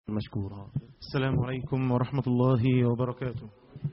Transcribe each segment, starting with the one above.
مشكورا. السلام عليكم ورحمة الله وبركاته.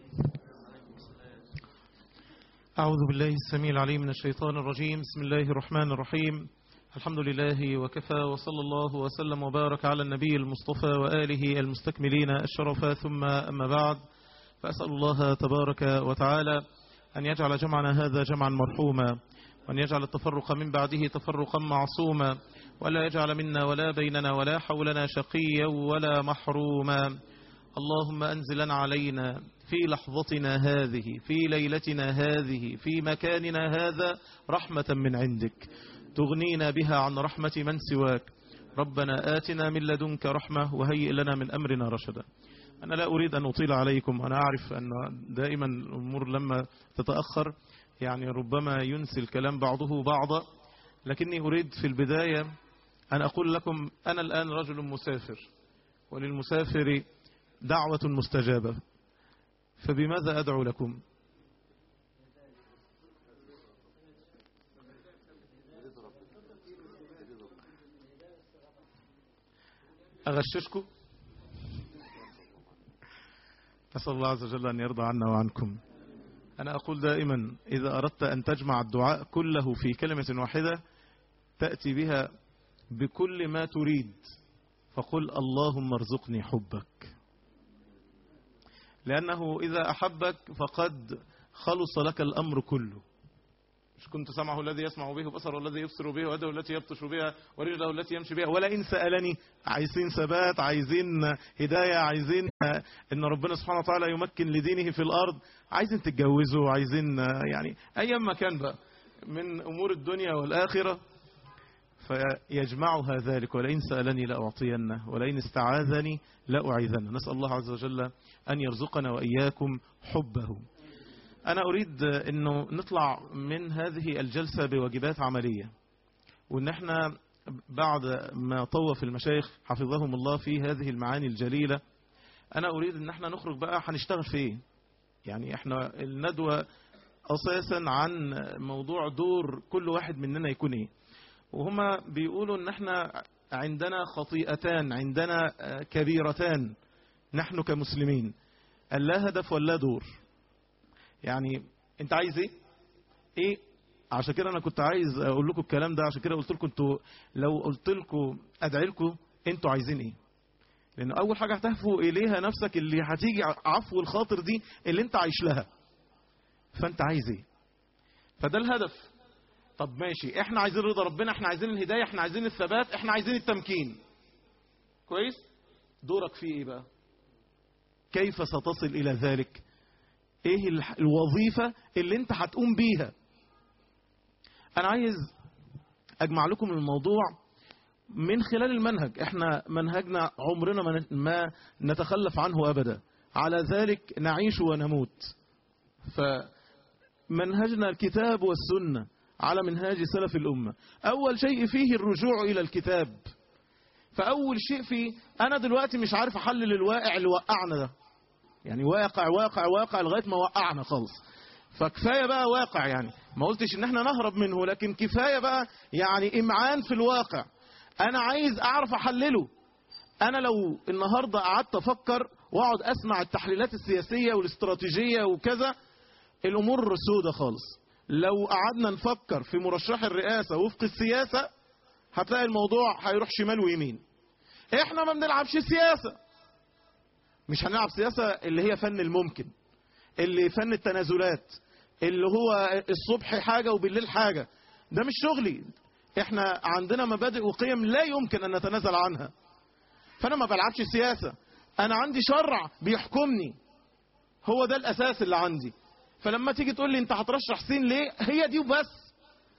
أعوذ بالله السميع العليم من الشيطان الرجيم. بسم الله الرحمن الرحيم. الحمد لله وكفى، وصلى الله وسلم وبارك على النبي المصطفى وآله المستكملين الشرفا، ثم أما بعد، فأسأل الله تبارك وتعالى أن يجعل جمعنا هذا جمعا مرحوما، وأن يجعل التفرق من بعده تفرقا معصوما، ولا يجعل منا ولا بيننا ولا حولنا شقيا ولا محروما. اللهم أنزلنا علينا في لحظتنا هذه، في ليلتنا هذه، في مكاننا هذا رحمة من عندك تغنينا بها عن رحمة من سواك. ربنا آتنا من لدنك رحمة وهيئ لنا من أمرنا رشدا. أنا لا أريد أن أطيل عليكم، أنا أعرف أن دائما الأمور لما تتأخر يعني ربما ينسي الكلام بعضه بعضا، لكني أريد في البداية أن أقول لكم أنا الآن رجل مسافر، وللمسافر دعوة مستجابة، فبماذا أدعو لكم؟ أغششكم؟ أسأل الله عز وجل أن يرضى عنا وعنكم. أنا أقول دائما إذا أردت أن تجمع الدعاء كله في كلمة واحدة تأتي بها بكل ما تريد، فقل اللهم ارزقني حبك، لأنه إذا أحبك فقد خلص لك الأمر كله. مش كنت سمعه الذي يسمع به، وبصره الذي يبصر به، ويده التي يبطش بها، ورجله التي يمشي بها. ولئن سألني، عايزين ثبات، عايزين هداية، عايزين ان ربنا سبحانه وتعالى يمكن لدينه في الأرض، عايزين تتجوزوا، عايزين يعني أيام ما كان بقى من أمور الدنيا والآخرة، فيجمعها ذلك. ولئن سألني لأعطينه، ولئن استعاذني لأعيذنه. نسأل الله عز وجل أن يرزقنا وإياكم حبه. أنا أريد أنه نطلع من هذه الجلسة بواجبات عملية، وأن احنا بعد ما طوف المشايخ حفظهم الله في هذه المعاني الجليلة، أنا أريد أن احنا نخرج بقى هنشتغل في ايه. يعني احنا الندوة أساسا عن موضوع دور كل واحد مننا يكون ايه، وهما بيقولوا أن احنا عندنا خطيئتان، عندنا كبيرتان نحن كمسلمين، اللا هدف ولا دور. يعني انت عايز ايه؟ عشان كده انا كنت عايز اقول لكم الكلام ده، عشان كده قلت لكم انتوا لو قلت لكم ادعي لكم انتوا عايزين ايه، لان اول حاجه هتهفوا اليها نفسك اللي هتيجي عفو الخاطر دي اللي انت عايش لها، فانت عايز ايه؟ فده الهدف. طب ماشي، احنا عايزين رضا ربنا، احنا عايزين الهدايه، احنا عايزين الثبات، احنا عايزين التمكين. كويس؟ دورك فيه ايه بقى؟ كيف ستصل الى ذلك؟ ايه الوظيفة اللي انت هتقوم بيها؟ انا عايز اجمع لكم الموضوع من خلال المنهج. احنا منهجنا عمرنا ما نتخلف عنه ابدا، على ذلك نعيش ونموت. فمنهجنا الكتاب والسنة على منهاج سلف الأمة. اول شيء فيه الرجوع الى الكتاب. فاول شيء فيه، انا دلوقتي مش عارف احلل الواقع اللي وقعنا ده، يعني واقع واقع واقع لغاية ما وقعنا خالص. فكفاية بقى واقع، يعني ما قلتش ان احنا نهرب منه، لكن كفاية بقى يعني امعان في الواقع. انا عايز اعرف احلله. انا لو النهاردة قعدت افكر واقعد اسمع التحليلات السياسية والاستراتيجية وكذا، الامور سودة خالص. لو قعدنا نفكر في مرشح الرئاسة وفق السياسة، هتلاقي الموضوع هيروح شمال ويمين. احنا ما بنلعبش سياسة، مش هنلعب سياسة اللي هي فن الممكن، اللي فن التنازلات، اللي هو الصبح حاجة وبالليل حاجة. ده مش شغلي. احنا عندنا مبادئ وقيم لا يمكن ان نتنازل عنها. فانا ما بلعبش سياسة، انا عندي شرع بيحكمني، هو ده الاساس اللي عندي. فلما تيجي تقول لي انت هترشح سين ليه، هي دي وبس.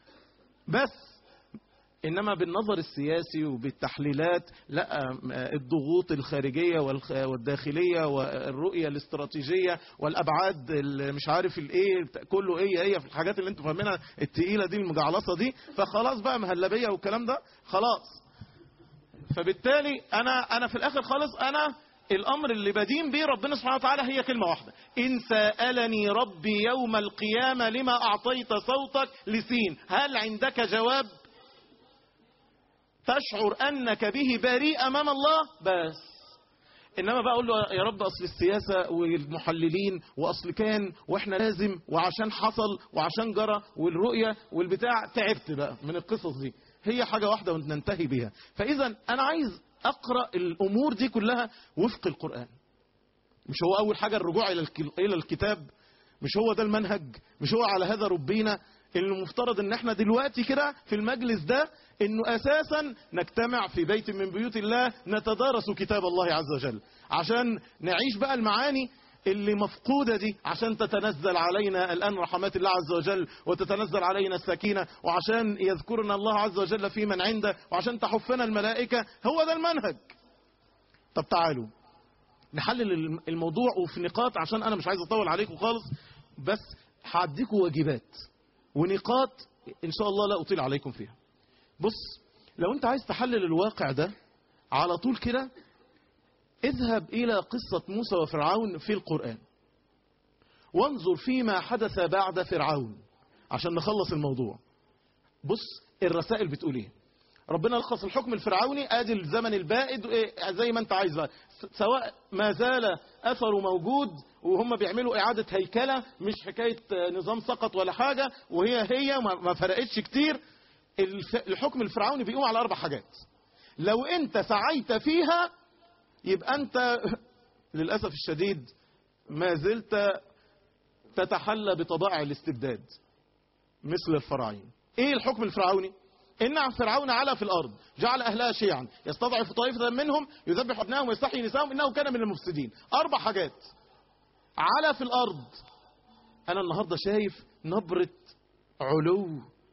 إنما بالنظر السياسي وبالتحليلات لا، الضغوط الخارجية والداخلية والرؤية الاستراتيجية والأبعاد مش عارف الايه كله ايه في الحاجات اللي انتوا فاهمينها التقيلة دي المجعلصة دي، فخلاص بقى مهلبية والكلام ده خلاص. فبالتالي أنا في الآخر خالص أنا الأمر اللي بدين به ربنا سبحانه وتعالى هي كلمة واحدة: إن سألني ربي يوم القيامة لما أعطيت صوتك لسين، هل عندك جواب تشعر أنك به بريء أمام الله؟ بس انما بقى اقول له يا رب اصل السياسة والمحللين واصل كان واحنا لازم وعشان حصل وعشان جرى والرؤية والبتاع، تعبت بقى من القصص دي. هي حاجة واحدة وننتهي بها. فاذا انا عايز اقرأ الامور دي كلها وفق القرآن. مش هو اول حاجة الرجوع الى الكتاب؟ مش هو ده المنهج؟ مش هو على هذا ربنا؟ المفترض ان احنا دلوقتي كده في المجلس ده انه اساسا نجتمع في بيت من بيوت الله نتدارس كتاب الله عز وجل، عشان نعيش بقى المعاني اللي مفقودة دي، عشان تتنزل علينا الآن رحمات الله عز وجل، وتتنزل علينا السكينة، وعشان يذكرنا الله عز وجل في من عنده، وعشان تحفنا الملائكة. هو ده المنهج. طب تعالوا نحلل الموضوع وفي نقاط، عشان انا مش عايز اطول عليكم خالص، بس هعديكم واجبات ونقاط ان شاء الله لا اطيل عليكم فيها. بص، لو انت عايز تحلل الواقع ده على طول كده، اذهب الى قصة موسى وفرعون في القرآن، وانظر فيما حدث بعد فرعون عشان نخلص الموضوع. بص الرسائل بتقول ايه. ربنا لخص الحكم الفرعوني، ادي الزمن البائد زي ما انت عايز بقى، سواء ما زال اثره موجود وهم بيعملوا اعادة هيكلة، مش حكاية نظام سقط ولا حاجة، وهي ما فرقتش كتير. الحكم الفرعوني بيقوم على 4 حاجات. لو انت سعيت فيها يبقى انت للأسف الشديد ما زلت تتحلى بطبائع الاستبداد مثل الفراعنة. ايه الحكم الفرعوني؟ إن فرعون علا في الأرض، جعل أهلها شيعا، يستضعف طائفة منهم، يذبح أبنائهم ويستحيي نساءهم، إنه كان من المفسدين. 4 حاجات. علا في الأرض. أنا النهاردة شايف نبرة علو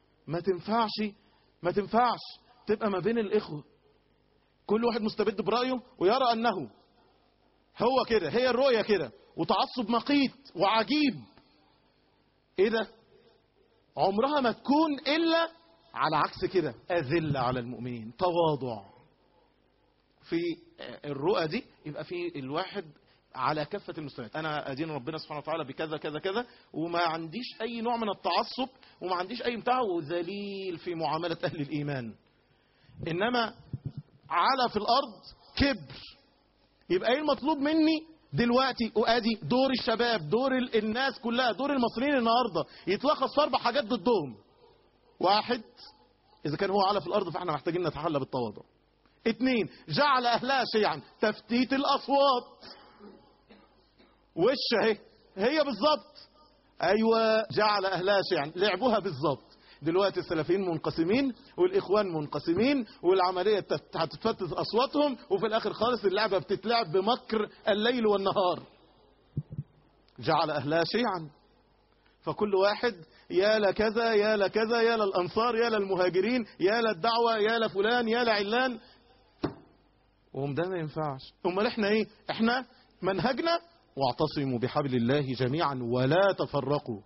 ما تنفعش تبقى ما بين الإخوة. كل واحد مستبد برأيه ويرى أنه هو كده، هي الرؤية كده، وتعصب مقيت وعجيب. إيه ده؟ عمرها ما تكون إلا على عكس كده، أذلة على المؤمنين، تواضع. في الرؤى دي يبقى في الواحد على كافة المستويات، أنا أدين ربنا سبحانه وتعالى بكذا كذا كذا، وما عنديش أي نوع من التعصب، وما عنديش أي متاع، وذليل في معاملة أهل الإيمان. إنما على في الأرض كبر. يبقى إيه المطلوب مني دلوقتي؟ وأدي دور الشباب، دور الناس كلها، دور المصريين النهاردة يتلخص في 4 حاجات ضدهم. 1، إذا كان هو على في الأرض فإحنا محتاجين نتحلى بالتواضع. 2، جعل أهلها شيعا، تفتيت الأصوات. وش هي بالظبط. أيوة، جعل أهلها شيعا، لعبوها بالظبط. دلوقتي السلفيين منقسمين والإخوان منقسمين، والعملية هتتفتت أصواتهم، وفي الآخر خالص اللعبة بتتلعب بمكر الليل والنهار. جعل أهلها شيعا، فكل واحد يا لكذا يا لكذا، يا للأنصار يا للمهاجرين، يا للدعوة يا لفلان يا لعلان. وهم ده ما ينفعش. امال احنا ايه؟ احنا منهجنا واعتصموا بحبل الله جميعا ولا تفرقوا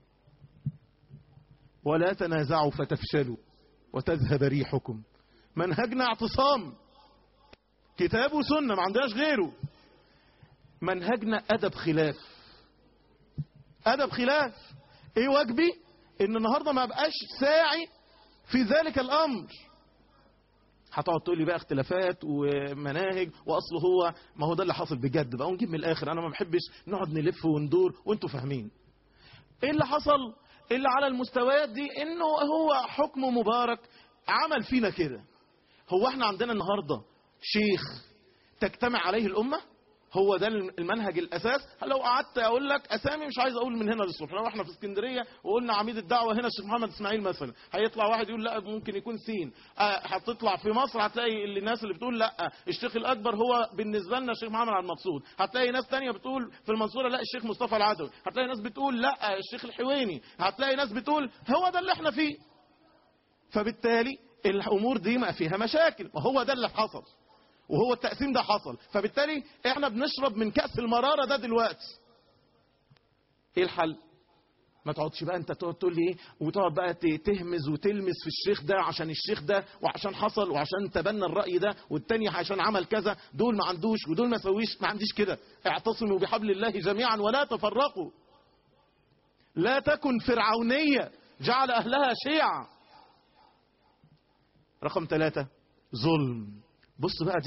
ولا تنازعوا فتفشلوا وتذهب ريحكم. منهجنا اعتصام، كتاب وسنة، ما عندناش غيره. منهجنا أدب خلاف. أدب خلاف. ايه واجبي؟ ان النهاردة ما بقاش ساعي في ذلك الامر. هتقعد تقول لي بقى اختلافات ومناهج، واصله هو ما هو ده اللي حاصل بجد بقى، ونجيب من الاخر. انا ما بحبش نقعد نلف وندور وانتوا فاهمين ايه اللي حصل. اللي على المستويات دي انه هو حكم مبارك عمل فينا كده. هو احنا عندنا النهاردة شيخ تجتمع عليه الامة؟ هو ده المنهج الاساس؟ لو قعدت اقول لك اسامي مش عايز اقول من هنا للصبح. لو احنا في اسكندريه وقلنا عميد الدعوه هنا الشيخ محمد اسماعيل مثلا، هيطلع واحد يقول لا ممكن يكون سين. هتطلع في مصر هتلاقي الناس اللي بتقول لا الشيخ الاكبر هو بالنسبه لنا الشيخ محمد عبد المقصود. هتلاقي ناس تانية بتقول في المنصوره لا الشيخ مصطفى العدوي. هتلاقي ناس بتقول لا الشيخ الحويني. هتلاقي ناس بتقول هو ده اللي احنا فيه. فبالتالي الامور دي ما فيها مشاكل، وهو ده اللي حصل، وهو التقسيم ده حصل. فبالتالي احنا بنشرب من كأس المرارة ده دلوقتي. ايه الحل؟ ما تقعدش بقى انت تقول لي ايه، وتقعد بقى تهمز وتلمس في الشيخ ده عشان الشيخ ده، وعشان حصل، وعشان تبنى الرأي ده، والتاني عشان عمل كذا. دول ما عندوش ودول ما سويش. ما عنديش كده. اعتصموا بحبل الله جميعا ولا تفرقوا. لا تكن فرعونية جعل أهلها شيعا. رقم 3، ظلم. بص بقى دي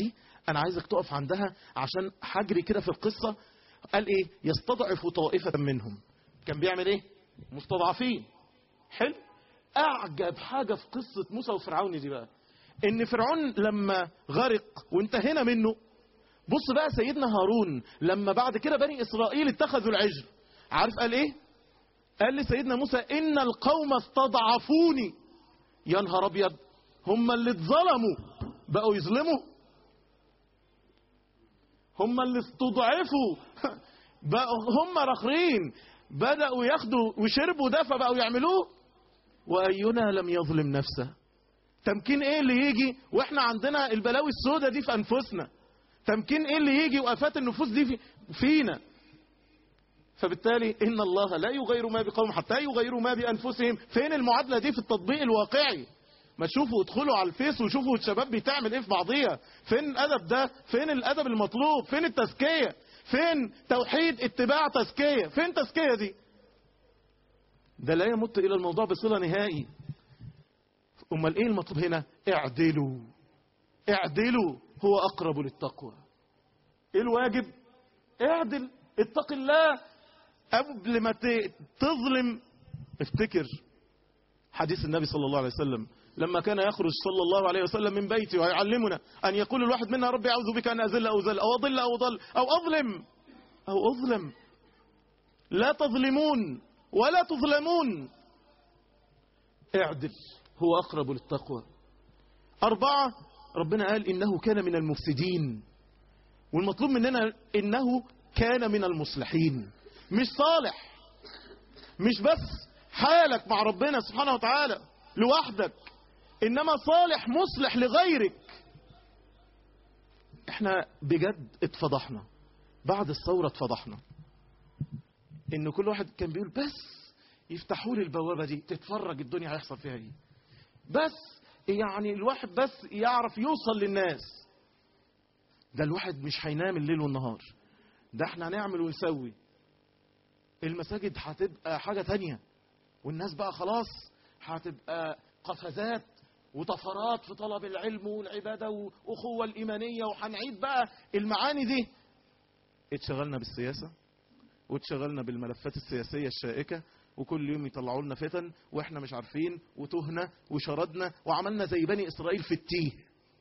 أنا عايزك تقف عندها عشان حجري كده في القصة. قال إيه؟ يستضعف طائفة منهم. كان بيعمل إيه؟ مستضعفين. حلو. أعجب حاجة في قصة موسى وفرعون دي بقى إن فرعون لما غرق وانتهينا منه، بص بقى سيدنا هارون لما بعد كده بني إسرائيل اتخذوا العجل، عارف قال إيه؟ قال لسيدنا موسى إن القوم استضعفوني. يا نهار أبيض، هم اللي اتظلموا بقوا يظلموا، هم اللي استضعفوا بقوا هم رخرين، بدأوا ياخدوا وشربوا ده فبقوا يعملوه. وأينا لم يظلم نفسه. تمكين ايه اللي يجي واحنا عندنا البلاوي السوداء دي في انفسنا؟ تمكين ايه اللي يجي وآفات النفوس دي فينا؟ فبالتالي ان الله لا يغير ما بقوم حتى يغيروا ما بانفسهم. فين المعادلة دي في التطبيق الواقعي؟ ما تشوفوا ادخلوا على الفيس وشوفوا الشباب بتعمل ايه في بعضيها. فين الادب ده؟ فين الادب المطلوب؟ فين التزكية؟ فين توحيد اتباع تزكية؟ فين تزكية دي؟ ده لا يمت الى الموضوع بصلة نهائي. امال ايه المطلوب هنا؟ اعدلوا. اعدلوا هو اقرب للتقوى. ايه الواجب؟ اعدل، اتق الله. قبل ما تظلم افتكر حديث النبي صلى الله عليه وسلم لما كان يخرج صلى الله عليه وسلم من بيته ويعلمنا أن يقول الواحد منا ربي أعوذ بك أن أذل أو ذل أو أضل أو ضل أو أظلم. لا تظلمون ولا تظلمون. اعدل هو أقرب للتقوى. 4 ربنا قال إنه كان من المفسدين، والمطلوب مننا إنه كان من المصلحين. مش صالح، مش بس حالك مع ربنا سبحانه وتعالى لوحدك، إنما صالح مصلح لغيرك. احنا بجد اتفضحنا بعد الثورة، اتفضحنا إن كل واحد كان بيقول بس يفتحوا لي البوابة دي تتفرج الدنيا هيحصل فيها ايه، بس يعني الواحد بس يعرف يوصل للناس. ده الواحد مش هينام الليل والنهار، ده احنا هنعمل ونسوي. المساجد هتبقى حاجة تانية، والناس بقى خلاص هتبقى قفزات وطفرات في طلب العلم والعبادة وأخوة الإيمانية، وهنعيد بقى المعاني دي. اتشغلنا بالسياسة واتشغلنا بالملفات السياسية الشائكة، وكل يوم يطلعوا لنا فتن واحنا مش عارفين، وتهنا وشردنا وعملنا زي بني إسرائيل في التيه.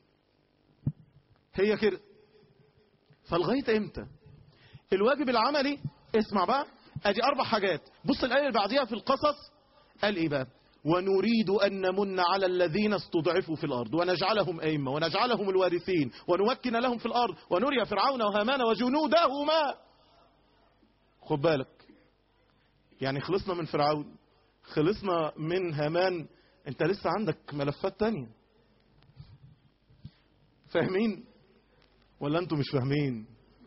هي كده. فالغاية امتى؟ الواجب العملي. اسمع بقى، ادي 4 حاجات. بص الآية اللي بعديها في القصص قال ايه بقى؟ ونريد أن نمن على الذين استضعفوا في الأرض ونجعلهم أئمة ونجعلهم الوارثين ونمكن لهم في الأرض ونري فرعون وهامان وجنودهما. خد بالك، يعني خلصنا من فرعون، خلصنا من هامان، انت لسه عندك ملفات تانية. فاهمين ولا انتم مش فاهمين؟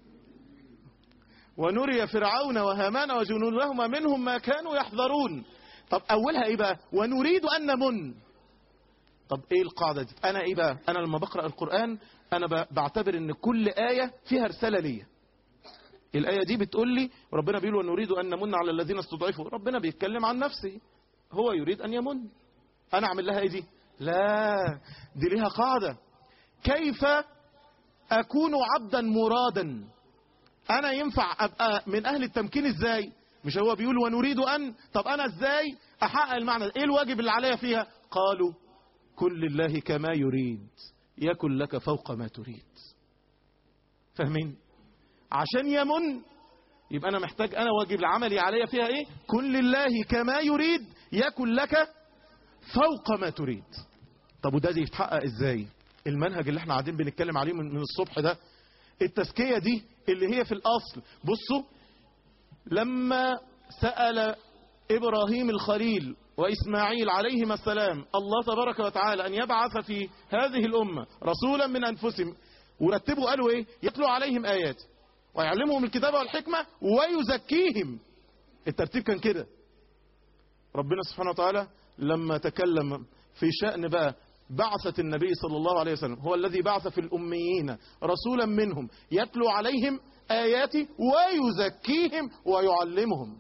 ونري فرعون وهامان وجنودهما منهم ما كانوا يحذرون. طب اولها ايه بقى؟ ونريد ان نمن. طب ايه القاعدة دي؟ انا ايه بقى؟ انا لما بقرأ القرآن انا بعتبر ان كل آية فيها رسالة ليا. الآية دي بتقول لي ربنا بيقول ونريد أن نمن على الذين استضعفوا، ربنا بيتكلم عن نفسه، هو يريد أن يمن. أنا أعمل لها إيه دي؟ لا، دي لها قاعدة. كيف أكون عبدا مرادا؟ أنا ينفع أبقى من أهل التمكين إزاي؟ مش هو بيقول ونريد أن، طب أنا إزاي أحقق المعنى؟ إيه الواجب اللي عليا فيها؟ قالوا كن لله كما يريد يكن لك فوق ما تريد. فاهمين؟ عشان يمن يبقى أنا محتاج، أنا واجب العملي عليا فيها إيه؟ كن لله كما يريد يكن لك فوق ما تريد. طب وده دي يتحقق إزاي؟ المنهج اللي احنا قاعدين بنتكلم عليه من الصبح ده، التزكية دي اللي هي في الأصل. بصوا، لما سأل إبراهيم الخليل وإسماعيل عليهما السلام الله تبارك وتعالى أن يبعث في هذه الأمة رسولا من أنفسهم، ورتبوا قالوا إيه؟ يتلو عليهم آيات ويعلمهم الكتاب والحكمة ويزكيهم. الترتيب كان كده. ربنا سبحانه وتعالى لما تكلم في شأن بقى بعثة النبي صلى الله عليه وسلم، هو الذي بعث في الأميين رسولا منهم يتلو عليهم آياتي ويزكيهم ويعلمهم.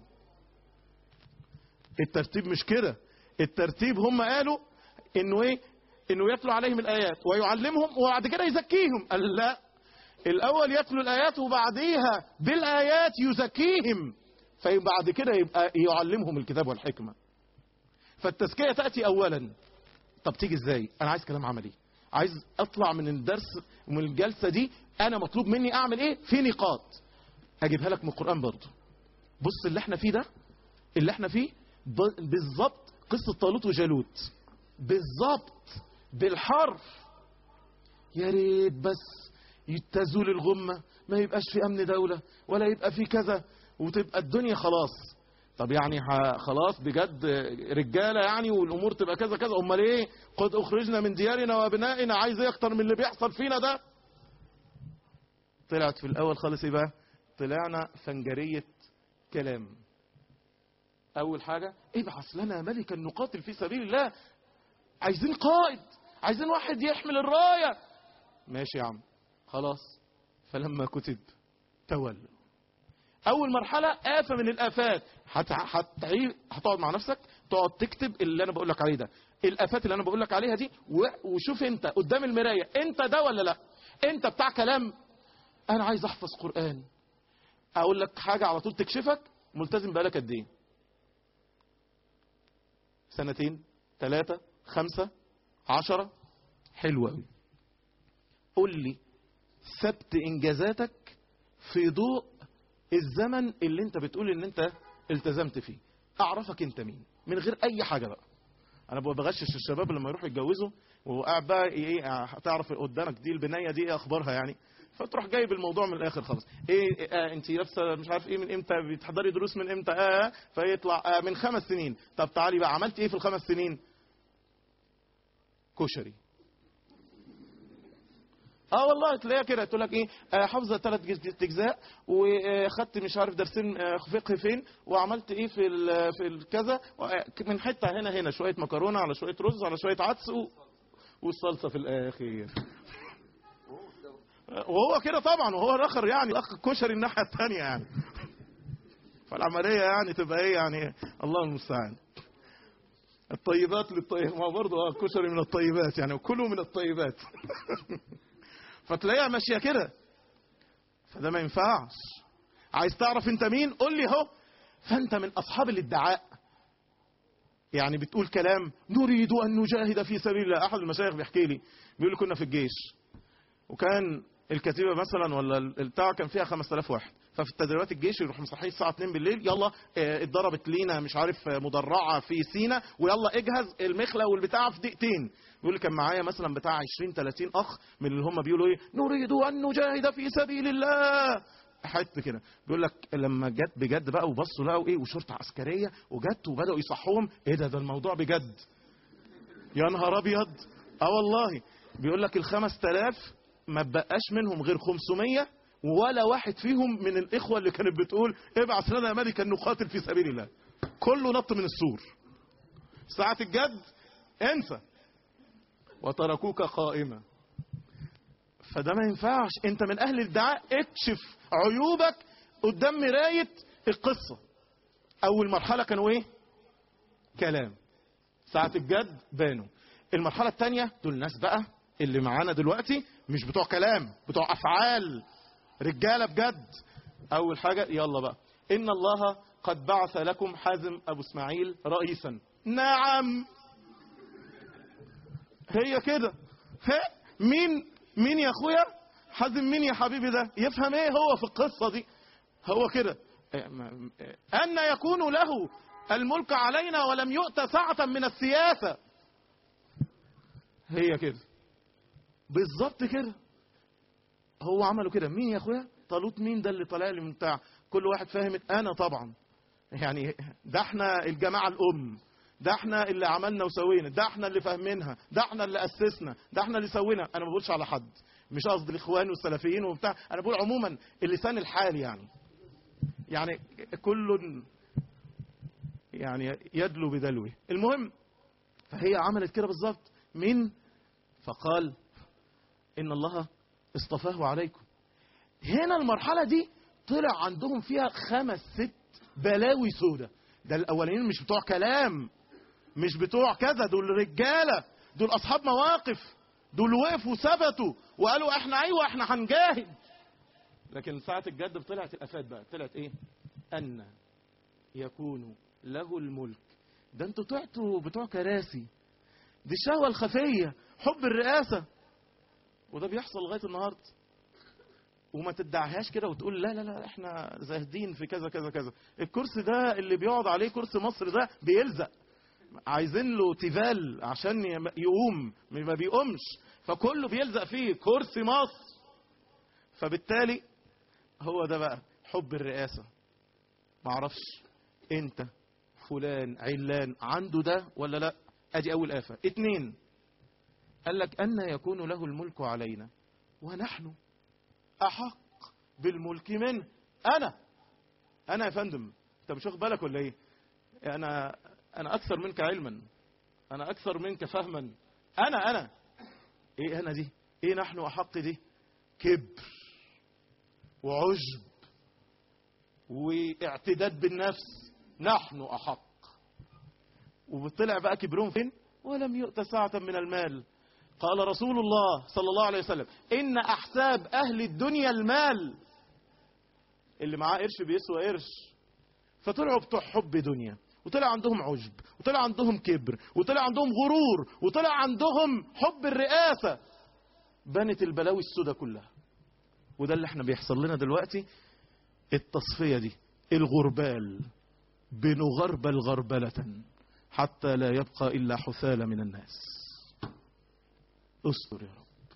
الترتيب مش كده. الترتيب هم قالوا انه ايه؟ انه يتلو عليهم الآيات ويعلمهم وبعد كده يزكيهم. قال لا، الأول يتلو الآيات وبعديها بالآيات يزكيهم، فبعد كده يبقى يعلمهم الكتاب والحكمة. فالتزكية تأتي أولا. طب تيجي إزاي؟ أنا عايز كلام عملي، عايز أطلع من الدرس ومن الجلسة دي أنا مطلوب مني أعمل إيه؟ في نقاط هجيبها لك من القرآن برضو. بص اللي احنا فيه ده، اللي احنا فيه بالظبط قصة طالوت وجالوت بالظبط بالحرف. يا ريت بس تزول الغمة، ما يبقاش في أمن دولة ولا يبقى في كذا وتبقى الدنيا خلاص. طب يعني خلاص بجد رجالة يعني والأمور تبقى كذا كذا؟ أمال إيه؟ قد أخرجنا من ديارنا وابنائنا، عايز إيه أكتر من اللي بيحصل فينا ده؟ طلعت في الأول خالص إيه بقى؟ طلعنا فنجرية كلام. أول حاجة ابعث لنا ملكا نقاتل في سبيل الله. عايزين قائد، عايزين واحد يحمل الراية. ماشي يا عم خلاص. فلما كتب تولى. أول مرحلة آفة من الآفات. هتقعد مع نفسك تقعد تكتب اللي أنا بقول لك عليه ده، الآفات اللي أنا بقول لك عليها دي، وشوف أنت قدام المراية أنت ده ولا لا. أنت بتاع كلام، أنا عايز أحفظ قرآن. أقول لك حاجة على طول تكشفك. ملتزم بقالك قد إيه؟ 2 3 5 10؟ حلو قوي. قول لي ثبت إنجازاتك في ضوء الزمن اللي انت بتقول ان انت التزمت فيه. اعرفك انت مين من غير اي حاجة بقى. انا بغشش الشباب لما يروحوا يتجوزوا وقاعد بقى ايه، هتعرف قدامك دي البناية دي ايه اخبارها يعني، فتروح جايب الموضوع من الاخر خالص. ايه انت لابسه مش عارف ايه من امتى، بتحضري دروس من امتى، فيطلع من 5 سنين. طب تعالي بقى عملت ايه في ال5 سنين؟ كشري. والله تلاقيها كده تقول لك ايه، حافظه 3 اجزاء وخدت مش عارف درسين فقه فين، وعملت ايه في الكذا، من حته هنا شويه مكرونه على شويه رز على شويه عدس والصلصه في الاخر. وهو كده طبعا، وهو الاخر يعني الاخ كشري الناحيه الثانيه يعني. فالعمليه يعني تبقى ايه يعني، الله المستعان. الطيبات للطيب، ما برضه الكشري من الطيبات يعني، وكلوا من الطيبات. فتلاقيها ماشيه كده. فده ما ينفعش. عايز تعرف انت مين؟ قول لي اهو. فانت من اصحاب الادعاء، يعني بتقول كلام نريد ان نجاهد في سبيل الله. احد المشايخ بيحكي لي، بيقول لي كنا في الجيش وكان الكتيبه مثلا ولا البتاع كان فيها 5000 واحد، ففي التدريبات الجيش يروحوا مصحيين الساعه 2 بالليل، يلا اتضربت لينا مش عارف مدرعه في سينا، ويلا اجهز المخله والبتاع في دقيقتين. بيقول لي كان معايا مثلا بتاع 20 30 اخ من اللي هم بيقولوا ايه نريد ان نجاهد في سبيل الله، حته كده. بيقول لك لما جت بجد بقى وبصوا لقوا ايه وشرطه عسكريه وجت وبداوا يصحوهم، ايه ده الموضوع بجد. يا نهار ابيض. والله بيقول لك ال5000 ما بقاش منهم غير 500، ولا واحد فيهم من الاخوه اللي كانت بتقول ابعث لنا ملكا نقاتل في سبيل الله. كله نط من السور. ساعة الجد انسى. وتركوك قائمة. فده ما ينفعش. انت من اهل الدعاء، اكشف عيوبك قدام مراية القصة. اول مرحلة كانوا ايه؟ كلام. ساعة الجد بانوا. المرحلة الثانية دول الناس بقى اللي معانا دلوقتي مش بتوع كلام، بتوع افعال، رجالة بجد. اول حاجة يلا بقى، ان الله قد بعث لكم حازم ابو اسماعيل رئيسا. نعم. هي كده. مين يا اخويا؟ حازم مين يا حبيبي ده؟ يفهم ايه هو في القصة دي؟ هو كده ان يكون له الملك علينا ولم يؤت سعة من السياسة. هي كده بالظبط كده. هو عملوا كده. مين يا اخويا؟ طالوت. مين ده اللي طالع لي من بتاع؟ كل واحد فاهم. انا طبعا يعني ده احنا الجماعة الام، ده احنا اللي عملنا وسوينا، ده احنا اللي فاهمينها، ده احنا اللي اسسنا، ده احنا اللي سوينا. انا ما بقولش على حد، مش قصدي الاخوان والسلفيين وبتاع، انا بقول عموما اللسان الحال يعني كل يعني يدلو بدلوه. المهم فهي عملت كده بالظبط. مين؟ فقال ان الله اصطفاه عليكم. هنا المرحلة دي طلع عندهم فيها 5 6 بلاوي سودة. ده الاولين مش بتوع كلام، مش بتوع كذا، دول رجالة، دول اصحاب مواقف، دول وقفوا ثبتوا وقالوا احنا ايوه احنا هنجاهد. لكن ساعة الجد طلعت الافات بقى. طلعت ايه؟ ان يكون له الملك. ده انتوا طلعتوا بتوع كراسي. دي الشهوة الخفية، حب الرئاسة. وده بيحصل لغاية النهاردة. وما تدعيهاش كده وتقول لا لا لا احنا زاهدين في كذا كذا كذا. الكرسي ده اللي بيقعد عليه كرسي مصر ده بيلزق، عايزين له تيفال عشان يقوم، ما بيقومش، فكله بيلزق فيه كرسي مصر. فبالتالي هو ده بقى حب الرئاسة. معرفش انت فلان علان عنده ده ولا لا. ادي اول آفة. 2، قال لك ان يكون له الملك علينا ونحن احق بالملك منه. انا يا فندم، انت مش واخد بالك ولا ايه؟ انا اكثر منك علما، انا اكثر منك فهما. انا ايه انا دي؟ ايه نحن احق دي؟ كبر وعجب واعتداد بالنفس. نحن احق. وطلع بقى كبرهم فين؟ ولم يؤت ساعة من المال. قال رسول الله صلى الله عليه وسلم إن أحساب أهل الدنيا المال. اللي معاه قرش بيسوى قرش. فطلعوا بتوع حب دنيا، وطلع عندهم عجب، وطلع عندهم كبر، وطلع عندهم غرور، وطلع عندهم حب الرئاسة. بنت البلاوي السوداء كلها. وده اللي احنا بيحصل لنا دلوقتي. التصفية دي، الغربال، بنغربل غربلة حتى لا يبقى إلا حثالة من الناس. استر يا رب.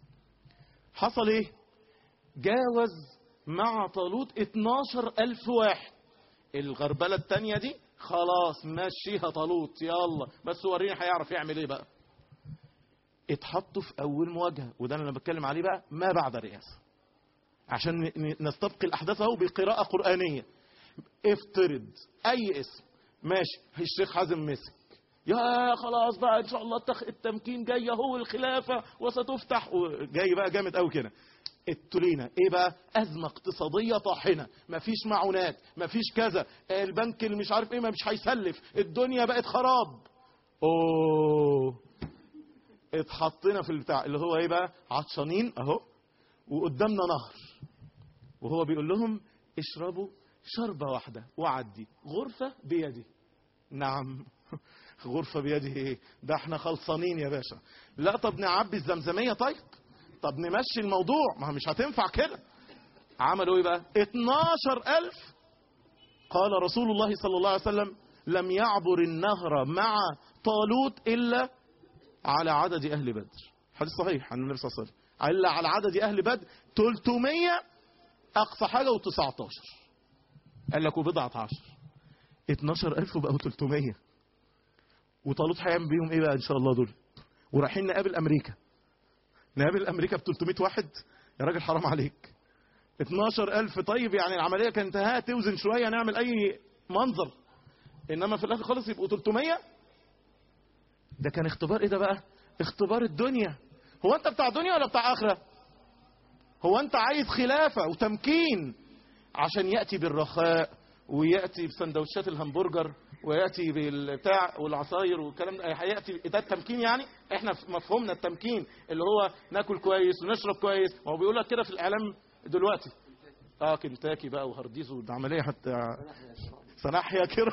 حصل ايه؟ جاوز مع طالوت 12,000 واحد. الغربلة التانية دي خلاص مشيها طالوت، يلا بس وريني هيعرف يعمل ايه بقى. اتحطوا في اول مواجهة، وده اللي انا بتكلم عليه بقى ما بعد الرئاسة، عشان نستبقي الاحداث اهو بقراءة قرآنية. افترض اي اسم ماشي، الشيخ حازم مسك، يا خلاص بقى ان شاء الله التمكين جاي اهو، الخلافة وستفتح، وجاي بقى جامد قوي كده. التولينا ايه بقى؟ ازمة اقتصادية طاحنة، مفيش معونات، مفيش كذا، البنك اللي مش عارف ايه ما مش هيسلف، الدنيا بقت خراب. اوه، اتحطينا في البتاع اللي هو ايه بقى؟ عطشانين اهو، وقدامنا نهر، وهو بيقول لهم اشربوا شربة واحدة وعدي، غرفة بيدي. نعم، غرفة بيدي ايه؟ ده احنا خلصانين يا باشا. لا طب نعبي الزمزمية، طيب طب نمشي الموضوع، ما مش هتنفع كده. عملوا ايه بقى؟ 12,000. قال رسول الله صلى الله عليه وسلم لم يعبر النهر مع طالوت إلا على عدد أهل بدر. حديث صحيح عن النبي صلى الله عليه وسلم. إلا على عدد أهل بدر 300 أقصى حاجة و19. قال لك وبضعة عشر. 12,000 بقوا 300. وطالوت هيعمل بيهم ايه بقى ان شاء الله دول؟ ورايحين نقابل امريكا. نقابل امريكا ب 300 واحد؟ يا راجل حرام عليك. 12,000 طيب يعني العملية كانت توزن شوية، نعمل اي منظر، انما في الاخر خالص يبقوا 300. ده كان اختبار ايه ده بقى؟ اختبار الدنيا. هو انت بتاع دنيا ولا بتاع اخرة؟ هو انت عايز خلافة وتمكين عشان يأتي بالرخاء ويأتي بسندوتشات الهمبرجر ويأتي بالبتاع والعصاير والكلام ده؟ هيأتي ده التمكين يعني؟ احنا في مفهومنا التمكين اللي هو ناكل كويس ونشرب كويس. ما هو بيقول لك كده في الاعلام دلوقتي. كنتاكي بقى وهرديز والعمليه حتى صناحيا كده.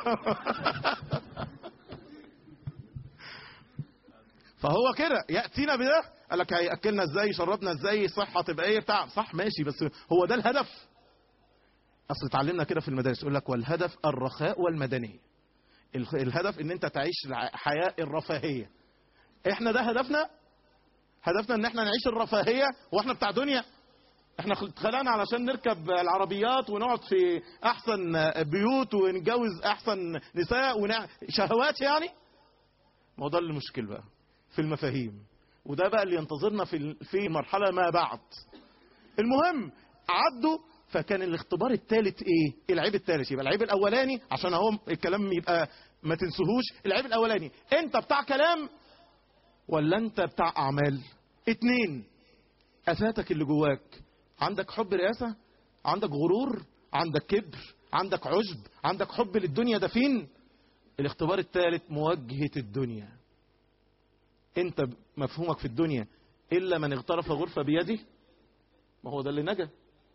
فهو كده يأتينا بده، قال لك هيأكلنا ازاي، يشربنا ازاي، صحة تبقى ايه بتاع، صح ماشي، بس هو ده الهدف. اصل اتعلمنا كده في المدارس، يقول لك والهدف الرخاء والمدنية. الهدف ان انت تعيش الحياة الرفاهية. احنا ده هدفنا ان احنا نعيش الرفاهية واحنا بتاع دنيا. احنا اتخلقنا علشان نركب العربيات ونقعد في احسن بيوت ونتجوز احسن نساء شهوات يعني. ما هو ده اللي مشكل بقى في المفاهيم، وده بقى اللي ينتظرنا في مرحلة ما بعد. المهم عدوا. فكان الاختبار الثالث ايه؟ العيب الثالث. يبقى العيب الاولاني عشان اهو الكلام يبقى ما تنسوهوش. العيب الاولاني انت بتاع كلام ولا انت بتاع اعمال؟ 2 افاتك اللي جواك. عندك حب رئاسة، عندك غرور، عندك كبر، عندك عجب، عندك حب للدنيا. ده فين الاختبار الثالث؟ مواجهة الدنيا. انت مفهومك في الدنيا الا من اغترف غرفة بيده. ما هو ده اللي نجا.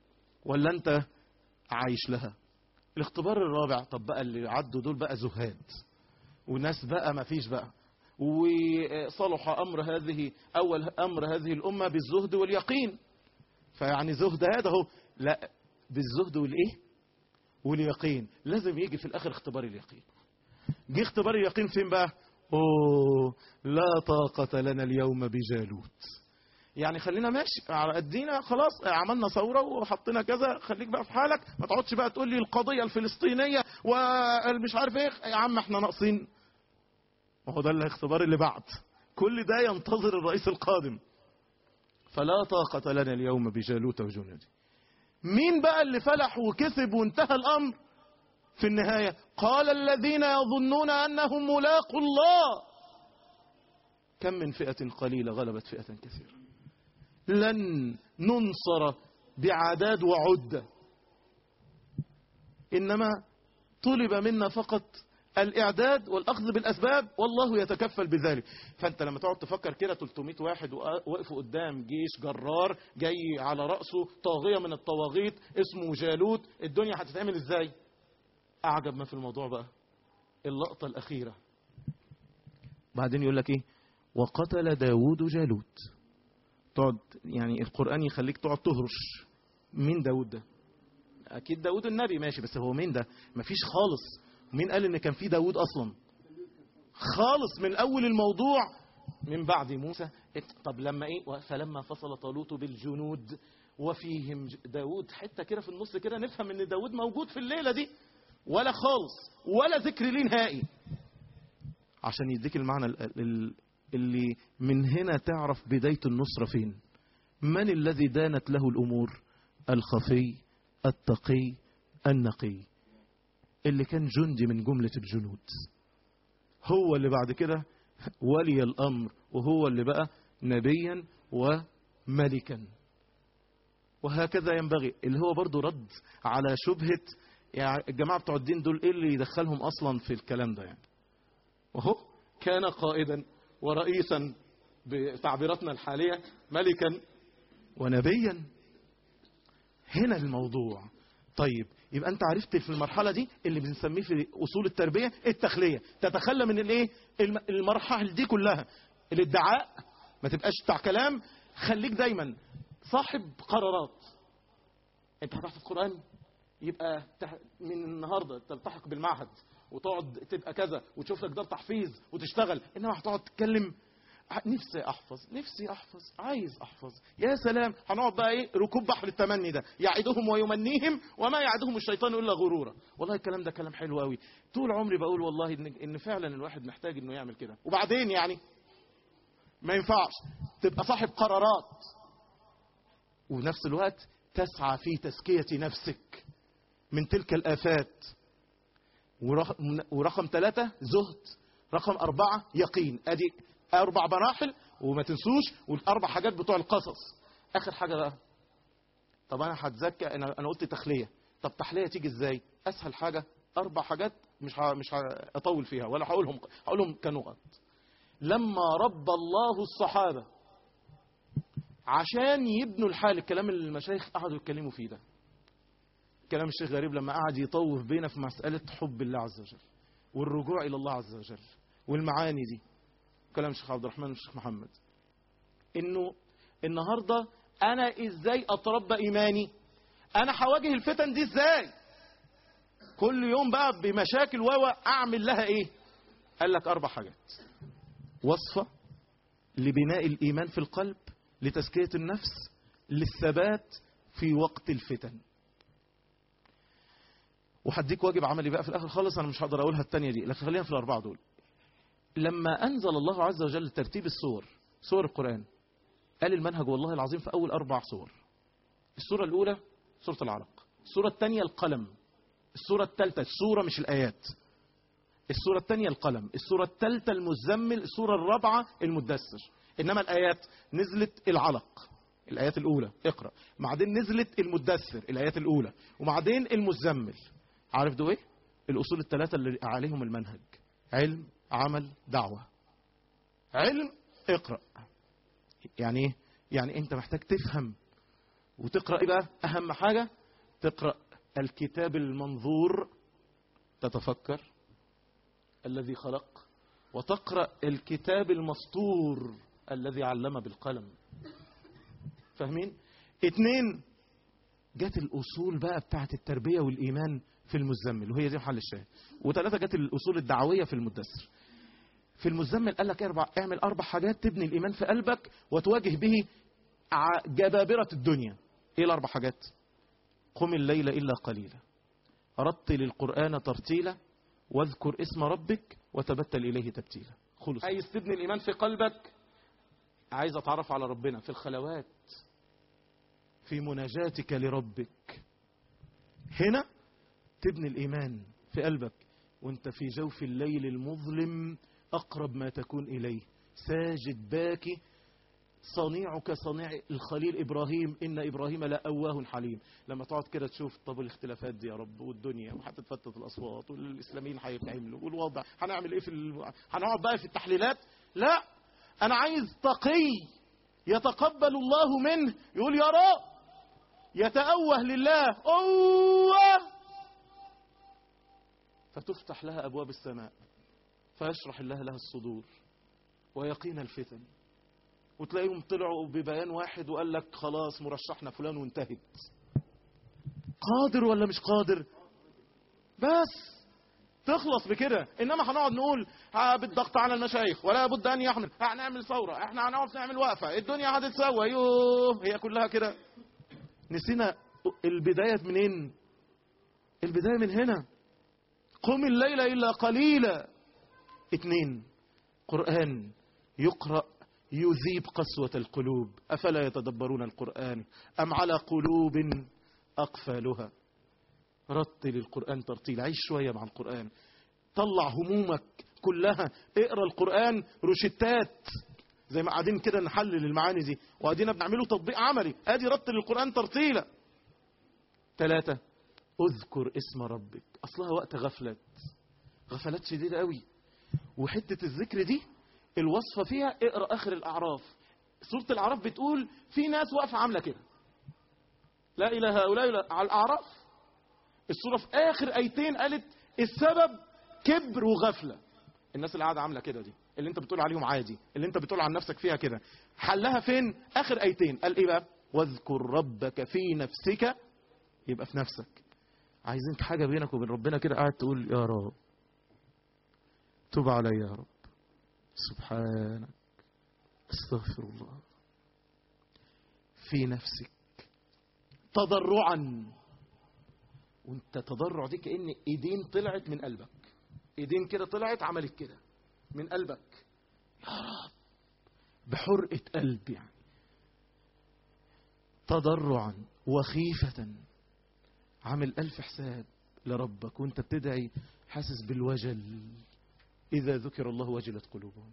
ولا أنت عايش لها؟ الاختبار الرابع، طب بقى اللي عدوا دول بقى زهاد وناس بقى ما فيش بقى، وصلح أول أمر هذه الأمة بالزهد واليقين. فيعني زهد هذا هو، لا، بالزهد والإيه واليقين. لازم يجي في الآخر اختبار اليقين. جه اختبار اليقين فين بقى؟ لا طاقة لنا اليوم بجالوت. يعني خلينا ماشي على قدينا، خلاص عملنا ثورة وحطينا كذا، خليك بقى في حالك، ما تقعدش بقى تقول لي القضية الفلسطينية والمش عارف ايه. يا عم احنا ناقصين. وهو ده الاختبار اللي بعد كل ده، ينتظر الرئيس القادم. فلا طاقة لنا اليوم بجالوت وجنوده. مين بقى اللي فلح وكسب وانتهى الأمر في النهاية؟ قال الذين يظنون أنهم ملاقوا الله كم من فئة قليلة غلبت فئة كثيرة. لن ننصر بعداد وعدة، إنما طلب منا فقط الإعداد والأخذ بالأسباب، والله يتكفل بذلك. فأنت لما تقعد تفكر كده 300 واحد وقفوا قدام جيش جرار جاي على رأسه طاغية من الطواغيت اسمه جالوت، الدنيا هتتعمل إزاي؟ أعجب ما في الموضوع بقى اللقطة الأخيرة. بعدين يقول لك إيه؟ وقتل داود جالوت. تقعد يعني القرآن يخليك تقعد تهرش، مين داود ده؟ أكيد داود النبي ماشي، بس هو مين ده؟ مفيش خالص. مين قال إن كان في داود أصلا؟ خالص من أول الموضوع من بعد موسى. طب لما إيه؟ فلما فصل طالوت بالجنود وفيهم داود، حتى كده في النص كده نفهم إن داود موجود في الليلة دي، ولا خالص ولا ذكر ليه نهائي، عشان يديك المعنى اللي من هنا تعرف بداية النصرة فين. من الذي دانت له الأمور؟ الخفي التقي النقي، اللي كان جندي من جملة الجنود، هو اللي بعد كده ولي الأمر، وهو اللي بقى نبيا وملكا. وهكذا ينبغي، اللي هو برضو رد على شبهة يعني الجماعة بتوع الدين دول ايه اللي يدخلهم أصلا في الكلام ده يعني. وهو كان قائدا ورئيسا بتعبيراتنا الحالية، ملكا ونبيا. هنا الموضوع. طيب يبقى انت عرفت في المرحلة دي اللي بنسميه في أصول التربية التخلية، تتخلى من الايه المراحل دي كلها. الادعاء ما تبقاش بتاع كلام، خليك دايما صاحب قرارات. انت هتحفظ القرآن، يبقى من النهاردة تلتحق بالمعهد وتقعد تبقى كذا وتشوف لك دار تحفيظ وتشتغل، انما هتقعد تتكلم نفسي احفظ عايز احفظ. يا سلام، هنقعد بقى ايه ركوب بحر التمني ده، يعدهم ويمنيهم وما يعدهم الشيطان الا غرورا. والله الكلام ده كلام حلو قوي، طول عمري بقول والله ان فعلا الواحد محتاج انه يعمل كده. وبعدين يعني ما ينفعش تبقى صاحب قرارات ونفس الوقت تسعى في تزكية نفسك من تلك الآفات. ورقم 3 زهد، رقم 4 يقين. ادي 4 مراحل، وما تنسوش والاربع حاجات بتوع القصص. اخر حاجة بقى، طب انا هتزكى، انا قلت تخلية، طب تحلية تيجي ازاي؟ اسهل حاجة 4 حاجات، مش هطول فيها ولا هقولهم كنقط. لما ربى الله الصحابة عشان يبنوا الحال، الكلام اللي المشايخ قعدوا يتكلموا فيه ده، كلام الشيخ غريب لما قعد يطوف بينا في مسألة حب الله عز وجل والرجوع إلى الله عز وجل والمعاني دي، كلام الشيخ عبد الرحمن والشيخ محمد، إنه النهاردة أنا إزاي أتربى إيماني؟ أنا هواجه الفتن دي إزاي؟ كل يوم بقى بمشاكل أعمل لها إيه؟ قال لك 4 حاجات: وصفة لبناء الإيمان في القلب، لتزكية النفس، للثبات في وقت الفتن. وحديك واجب عملي بقى في الآخر خالص، أنا مش هقدر أقولها التانية دي، لكن خلينا في ال4 دول. لما أنزل الله عز وجل ترتيب سور القرآن، قال المنهج والله العظيم في أول 4 سور. السورة الأولى سورة العلق، السورة الثانية القلم، السورة الثالثة السورة مش الآيات، السورة الثانية القلم، السورة الثالثة المزمل، السورة الرابعة المدثر. إنما الآيات نزلت العلق الآيات الأولى اقرأ، بعدين نزلت المدثر الآيات الأولى، وبعدين المزمل. عارف دول ايه؟ الأصول ال3 اللي عليهم المنهج: علم، عمل، دعوة. علم، اقرأ. يعني ايه؟ يعني انت محتاج تفهم وتقرأ. ايه بقى اهم حاجة؟ تقرأ الكتاب المنظور تتفكر الذي خلق، وتقرأ الكتاب المسطور الذي علم بالقلم. فاهمين؟ 2 جت الأصول بقى بتاعت التربية والإيمان في المزمل، وهي دي محل الشاهد. 3 جت الأصول الدعوية في المدثر. في المزمل قال لك اعمل 4 حاجات تبني الإيمان في قلبك وتواجه به جبابرة الدنيا. ايه ال4 حاجات؟ قم الليل إلا قليلا، رتل القرآن ترتيلا، واذكر اسم ربك وتبتل إليه تبتيلا. خلص. عايز تبني الإيمان في قلبك، عايز أتعرف على ربنا في الخلوات، في مناجاتك لربك، هنا تبني الإيمان في قلبك وانت في جوف الليل المظلم أقرب ما تكون إليه، ساجد باكي، صنيعك صنيع الخليل إبراهيم، إن إبراهيم لأواه حليم. لما تقعد كده تشوف طب الاختلافات دي يا رب، والدنيا وهتتفتت الأصوات، والإسلاميين هيتعملوا، والوضع هنعمل إيه هنقعد بقى في التحليلات. لا، أنا عايز تقي يتقبل الله منه، يقول يا رب، يتأوه لله أوه، فتفتح لها أبواب السماء، فيشرح الله لها الصدور ويقين الفتن، وتلاقيهم طلعوا ببيان واحد وقال لك خلاص مرشحنا فلان وانتهت. قادر ولا مش قادر؟ بس تخلص بكده. انما هنقعد نقول بالضغط على المشايخ ولا بد ان يحمل، هنعمل ثوره، احنا هنقعد نعمل وقفه، الدنيا هتتسوى، يوه، هي كلها كده. نسينا البدايه منين؟ البدايه من هنا. قم الليل الا قليلا. 2 قرآن يقرأ يذيب قسوة القلوب، أفلا يتدبرون القرآن أم على قلوب أقفالها. رتل القرآن ترتيل، عيش شوية مع القرآن، طلع همومك كلها، اقرأ القرآن روشتات، زي ما قاعدين كده نحلل المعاني دي وقاعدين بنعمله تطبيق عملي. ادي رتل القرآن ترتيلا. 3 اذكر اسم ربك. اصلها وقت غفلات شديدة قوي، وحتة الذكر دي الوصفة فيها اقرأ آخر الأعراف. سورة الأعراف بتقول في ناس واقفة عاملة كده، لا إله هؤلاء على الأعراف. السورة في آخر آيتين قالت السبب كبر وغفلة. الناس اللي قاعدة عاملة كده دي، اللي انت بتقول عليهم عادي، اللي انت بتقول عن نفسك فيها كده، حلها فين؟ آخر آيتين قال ايه بقى؟ واذكر ربك في نفسك. يبقى في نفسك عايزين حاجة بينك وبين ربنا كده، قاعد تقول يا رب تب علي يا رب، سبحانك، استغفر الله، في نفسك تضرعا. وانت تضرع دي كأن ايدين طلعت من قلبك، ايدين كده طلعت عملت كده من قلبك، يا رب، بحرقة قلب يعني. تضرعا وخيفة، عامل 1000 حساب لربك وانت بتدعي حاسس بالوجل، إذا ذكر الله وجلت قلوبهم.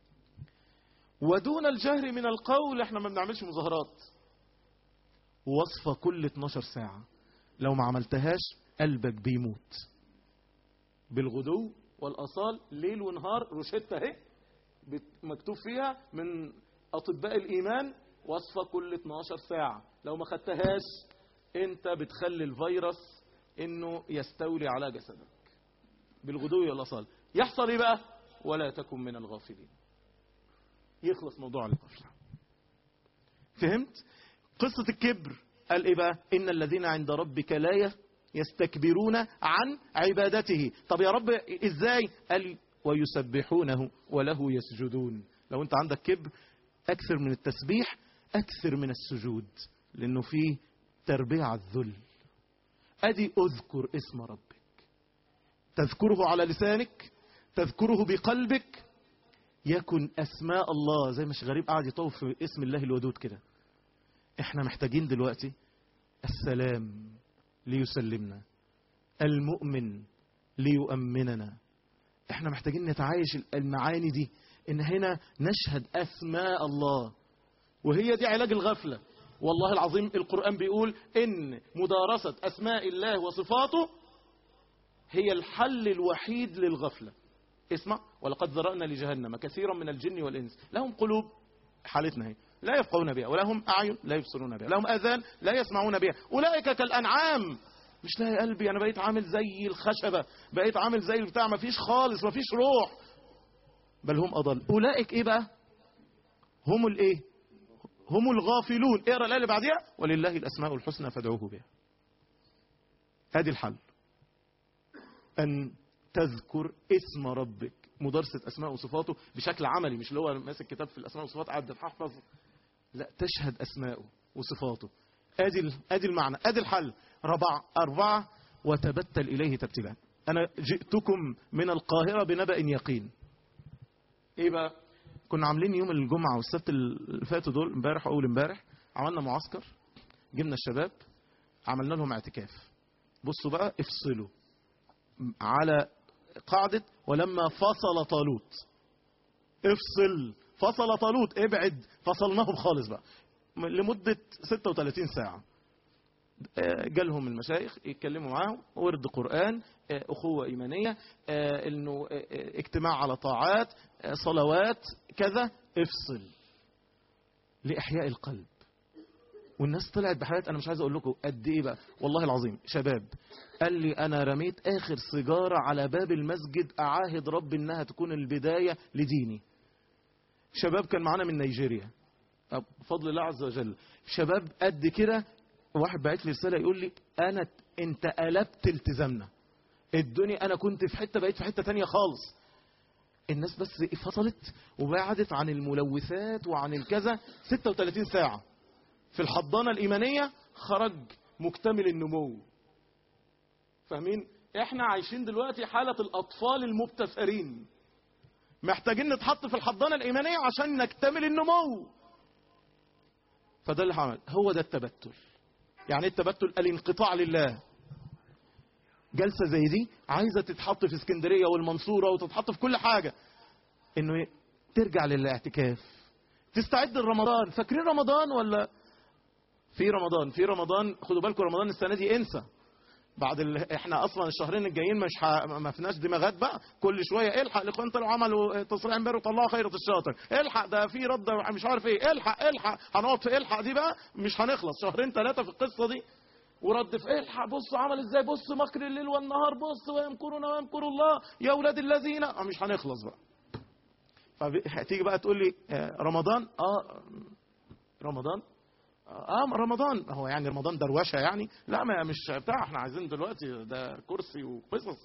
ودون الجهر من القول، احنا ما بنعملش مظاهرات. وصفة كل 12 ساعة لو ما عملتهاش قلبك بيموت. بالغدو والأصال، ليل ونهار، روشتة اهي مكتوب فيها من أطباء الإيمان، وصفة كل 12 ساعة. لو ما خدتهاش انت بتخلي الفيروس انه يستولي على جسدك. بالغدو والأصال يحصل ايه بقى؟ ولا تكن من الغافلين. يخلص موضوع الغفلة. فهمت؟ قصة الكبر قال ايه بقى؟ ان الذين عند ربك لا يستكبرون عن عبادته. طب يا رب ازاي؟ قال ويسبحونه وله يسجدون. لو انت عندك كبر اكثر من التسبيح، اكثر من السجود، لانه فيه تربية على الذل. ادي اذكر اسم ربك، تذكره على لسانك، تذكره بقلبك، يكن أسماء الله زي مش غريب قاعد يطوف في اسم الله الودود كده. احنا محتاجين دلوقتي السلام ليسلمنا، المؤمن ليؤمننا. احنا محتاجين نتعايش المعاني دي، ان هنا نشهد أسماء الله، وهي دي علاج الغفلة. والله العظيم القرآن بيقول ان مدارسة أسماء الله وصفاته هي الحل الوحيد للغفلة. اسمع، ولقد ذرأنا لجهنم كثيرا من الجن والإنس لهم قلوب، حالتنا هي، لا يفقهون بها، ولهم أعين لا يبصرون بها، لهم آذان لا يسمعون بها، أولئك كالأنعام مش لاقي قلبي، انا بقيت عامل زي الخشبة، بقيت عامل زي البتاع، مفيش خالص، مفيش روح. بل هم اضل. اولئك ايه بقى؟ هم الايه؟ هم الغافلون. اقرا الايه اللي بعديها، ولله الاسماء الحسنى فادعوه بها. ادي الحل، ان تذكر اسم ربك، مدرسة اسماء وصفاته بشكل عملي، مش اللي هو ماسك كتاب في الاسماء والصفات قاعد تحفظ، لا، تشهد اسماءه وصفاته. ادي المعنى، ادي الحل. أربعة، وتبتل اليه تبتلا. انا جئتكم من القاهرة بنبأ يقين. ايه بقى؟ كنا عاملين يوم الجمعة والسبت اللي فاتوا دول، امبارح واول امبارح، عملنا معسكر، جبنا الشباب، عملنا لهم اعتكاف. بصوا بقى، افصلوا على قاعدة ولما فصل طالوت. افصل، فصل طالوت، ابعد، فصلناهم خالص بقى لمدة 36 ساعة. جالهم المشايخ يتكلموا معاهم، ورد قرآن، أخوة إيمانية، إنه اجتماع على طاعات، صلوات، كذا. افصل لإحياء القلب. والناس طلعت بحياة، أنا مش عايز أقول لكم قد إيه بقى، والله العظيم. شباب قال لي أنا رميت آخر سيجارة على باب المسجد، أعاهد رب إنها تكون البداية لديني. شباب كان معانا من نيجيريا بفضل الله عز وجل، شباب قد كده. واحد بعت لي رسالة يقول لي انت قلبت التزامنا الدنيا، انا كنت في حتة بقيت في حتة تانية خالص. الناس بس فصلت وبعدت عن الملوثات وعن الكذا. 36 ساعة في الحضانة الإيمانية، خرج مكتمل النمو. فاهمين؟ احنا عايشين دلوقتي حالة الأطفال المبتسرين، محتاجين نتحط في الحضانة الإيمانية عشان نكتمل النمو. فده اللي عمل، هو ده التبتل. يعني ايه التبتل؟ الانقطاع لله. جلسة زي دي عايزة تتحط في اسكندرية والمنصورة وتتحط في كل حاجة، انه ترجع للاعتكاف، تستعد لرمضان. فاكرين رمضان ولا؟ في رمضان خدوا بالكم، رمضان السنة دي انسى. بعد احنا اصلا الشهرين الجايين مش ما فيناش دماغات بقى، كل شويه الحق الاخوان طلعوا عملوا تصريح امبارح وطلعوا خيرة الشاطر، الحق ده في رد مش عارف ايه، الحق هنقعد في الحق دي بقى مش هنخلص، شهرين ثلاثه في القصه دي. ورد في الحق، بص عمل ازاي، بص مكر الليل والنهار، بص ويمكرون ويمكر الله يا اولاد الذين، مش هنخلص بقى. فهتيجي بقى تقول لي رمضان، رمضان هو يعني رمضان دروشه يعني؟ لا، ما مش بتاع، احنا عايزين دلوقتي ده كرسي وقصص.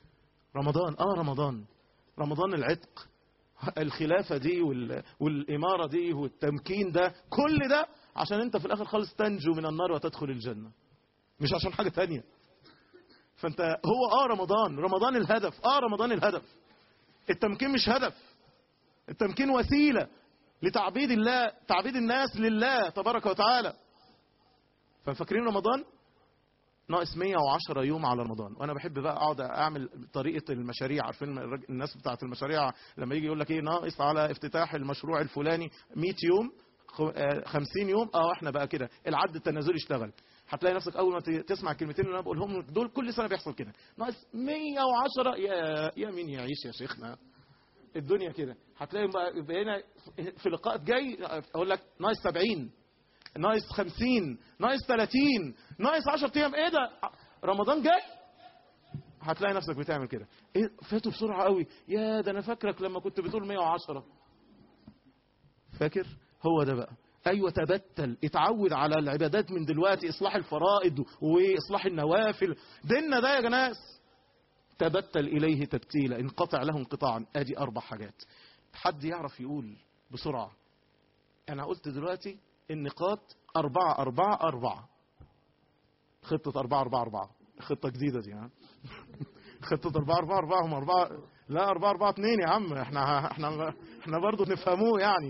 رمضان العتق، الخلافه دي والاماره دي والتمكين ده، كل ده عشان انت في الاخر خالص تنجو من النار وتدخل الجنه، مش عشان حاجه تانية. فانت هو رمضان الهدف، رمضان الهدف. التمكين مش هدف، التمكين وسيله لتعبيد الله، تعبيد الناس لله تبارك وتعالى. ففاكرين رمضان ناقص 110 يوم على رمضان. وانا بحب بقى اقعد اعمل طريقه المشاريع. عارفين الناس بتاعه المشاريع لما يجي يقول لك ايه ناقص على افتتاح المشروع الفلاني 100 يوم 50 يوم، احنا بقى كده العد التنازلي اشتغل. هتلاقي نفسك اول ما تسمع الكلمتين اللي انا بقولهم دول كل سنه بيحصل كده، ناقص 110. يا مين يعيش يا شيخنا، الدنيا كده. هتلاقي بقى هنا في لقاء جاي اقول لك ناقص 70، ناقص 50، ناقص 30، ناقص 10 ايام. ايه ده، رمضان جاي؟ هتلاقي نفسك بتعمل كده. ايه فاتوا بسرعه قوي، يا ده انا فاكرك لما كنت بتقول 110. فاكر؟ هو ده بقى. ايوه، تبتل، اتعود على العبادات من دلوقتي، اصلاح الفرائض واصلاح النوافل. ديننا ده يا ناس تبتل اليه تبتيلا، انقطع له انقطاعا. ادي 4 حاجات. حد يعرف يقول بسرعه؟ انا قلت دلوقتي النقاط 4-4-4، خطة 4-4-4، خطة جديدة دي ها. خطة 4-4-4 هم 4، لا 4-4-2 يا عم، احنا برضو نفهموه يعني.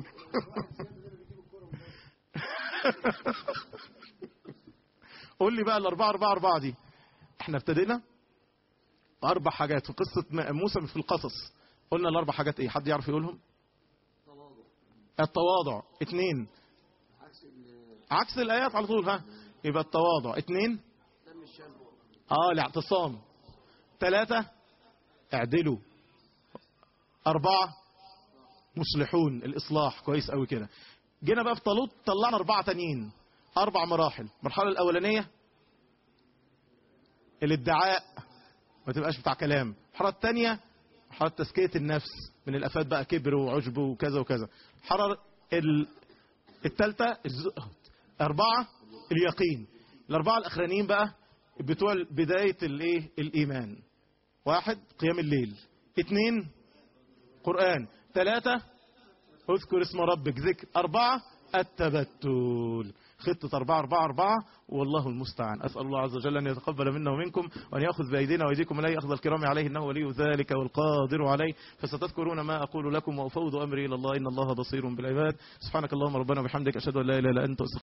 قول لي بقى 4-4-4 دي، احنا ابتدينا 4 حاجات في قصة موسى في القصص. قلنا ال4 حاجات ايه؟ حد يعرف يقولهم؟ التواضع. 2 عكس الآيات على طول، ها، يبقى التواضع. 2 الاعتصام. 3 اعدلوا. 4 مصلحون، الإصلاح. كويس قوي كده. جينا بقى في طالوت طلعنا 4 تانيين، 4 مراحل. المرحلة الأولانية الادعاء، ما تبقاش بتاع كلام. الحارة الثانية حارة تزكية النفس من الآفات بقى، كبر وعجب وكذا وكذا. الحارة الثالثة الزهد. 4 اليقين. الأربعة الأخرانيين بقى بتوع بداية الإيمان. 1 قيام الليل، 2 قرآن، 3 اذكر اسم ربك ذكر، 4 التبتل. خطة 4-4-4 والله المستعان. أسأل الله عز وجل أن يتقبل منا ومنكم وأن يأخذ بأيدينا وأيديكم إليه أخذ الكرام عليه، إنه ولي ذلك والقادر عليه. فستذكرون ما أقول لكم وأفوض أمري إلى الله، إن الله بصير بالعباد. سبحانك اللهم ربنا وبحمدك، أشهد أن لا إله إلا أنت